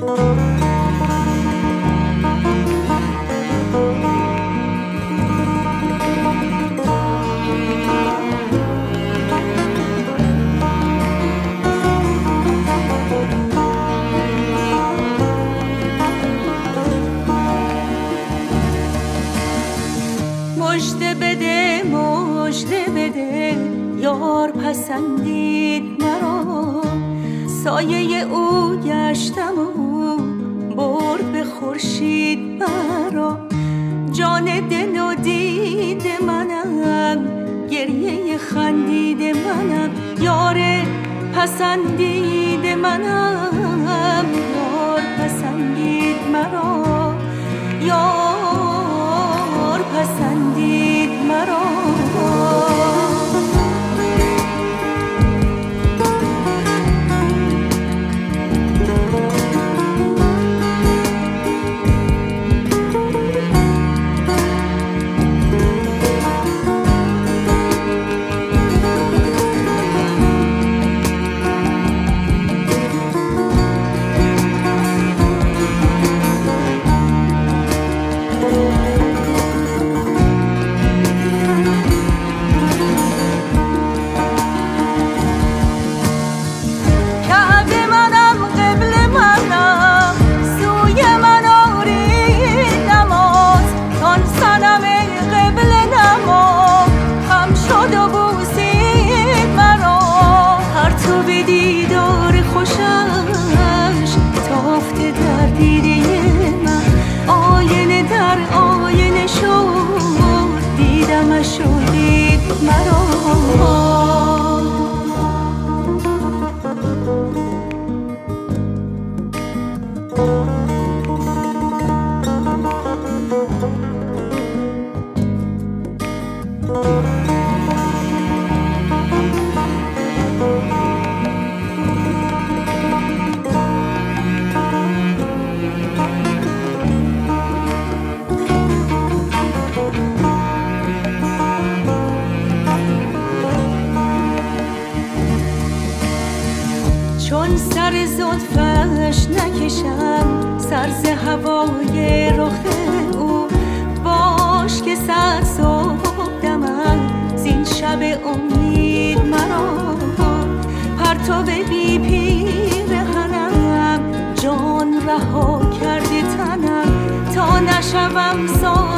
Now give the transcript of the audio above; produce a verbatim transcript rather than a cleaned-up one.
مژده بده مژده بده یار پسندید مرا، سایه او گشتم و برد به خورشید مرا. جان دل و دید منم، گریه خندید منم، یار پسندید منم، یار پسندید مرا، یار پسندید مرا. شدید مرا چون سر زلفش نکشم سر ز هوای رخ او، باش که صد صبح دمم زین شب امید مرا. پرتو بی پیرهنم جان رها کرده تنم، تا نشوم سا